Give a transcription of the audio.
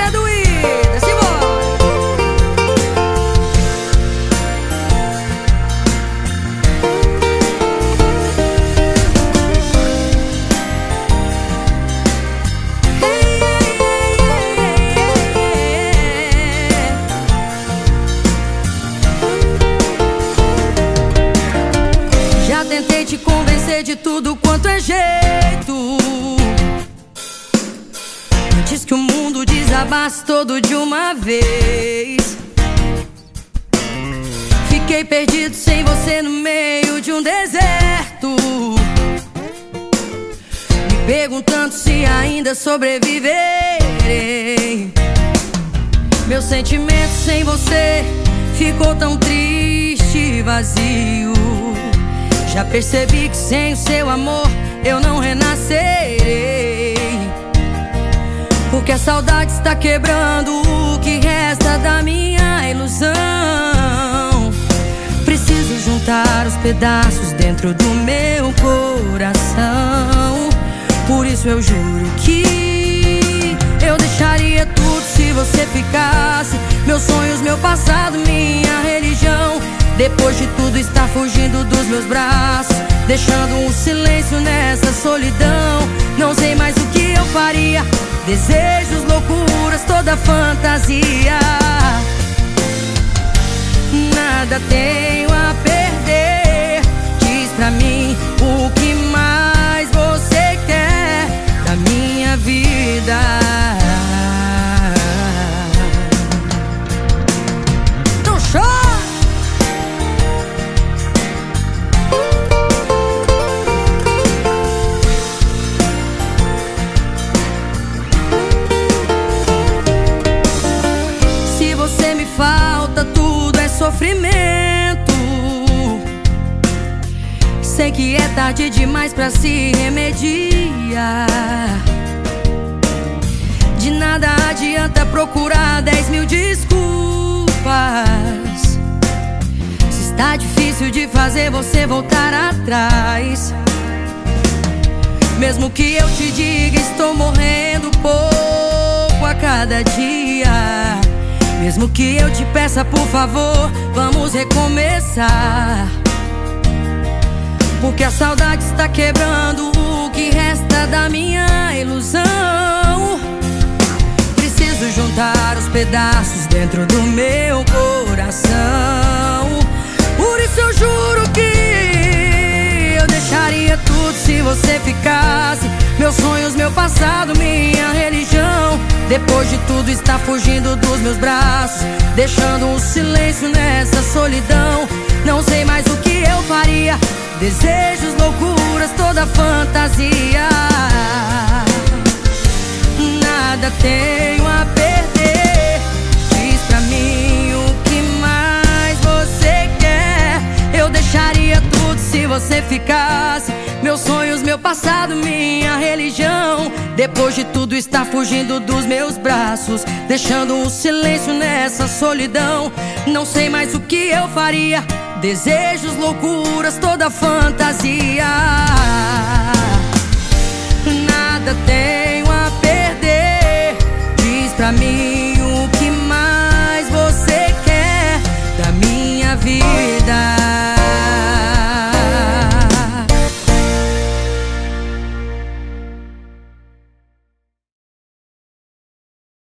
é doída, simbora. Já tentei te convencer de tudo quanto é jeito, antes que o mundo desabasse todo de uma vez. Fiquei perdido sem você no meio de um deserto, me perguntando se ainda sobreviverei. Meu sentimento sem você ficou tão triste e vazio. Já percebi que sem o seu amor eu não renascerei, porque a saudade está quebrando o que resta da minha ilusão. Preciso juntar os pedaços dentro do meu coração. Por isso eu juro que eu deixaria tudo se você ficasse. Meus sonhos, meu passado, minha religião. Depois de tudo está fugindo dos meus braços, deixando um silêncio nessa solidão. Não sei mais o que eu faria. Desejos, loucuras, toda fantasia. Nada tenho a perder. Diz pra mim o que mais você quer da minha vida. Então chora! Falta, tudo é sofrimento. Sei que é tarde demais pra se remediar. De nada adianta procurar 10 mil desculpas, se está difícil de fazer você voltar atrás. Mesmo que eu te diga, estou morrendo pouco a cada dia. Mesmo que eu te peça, por favor, vamos recomeçar, porque a saudade está quebrando o que resta da minha ilusão. Preciso juntar os pedaços dentro do meu coração. Por isso eu juro que eu deixaria tudo se você ficasse. Meus sonhos, meu passado, minha religião. Depois de tudo está fugindo dos meus braços, deixando um silêncio nessa solidão. Não sei mais o que eu faria. Desejos, loucuras, toda fantasia. Nada tenho a perder. Diz pra mim o que mais você quer. Eu deixaria tudo se você ficasse. Meus sonhos, meu passado, minha religião. Depois de tudo está fugindo dos meus braços, deixando um silêncio nessa solidão. Não sei mais o que eu faria. Desejos, loucuras, toda fantasia.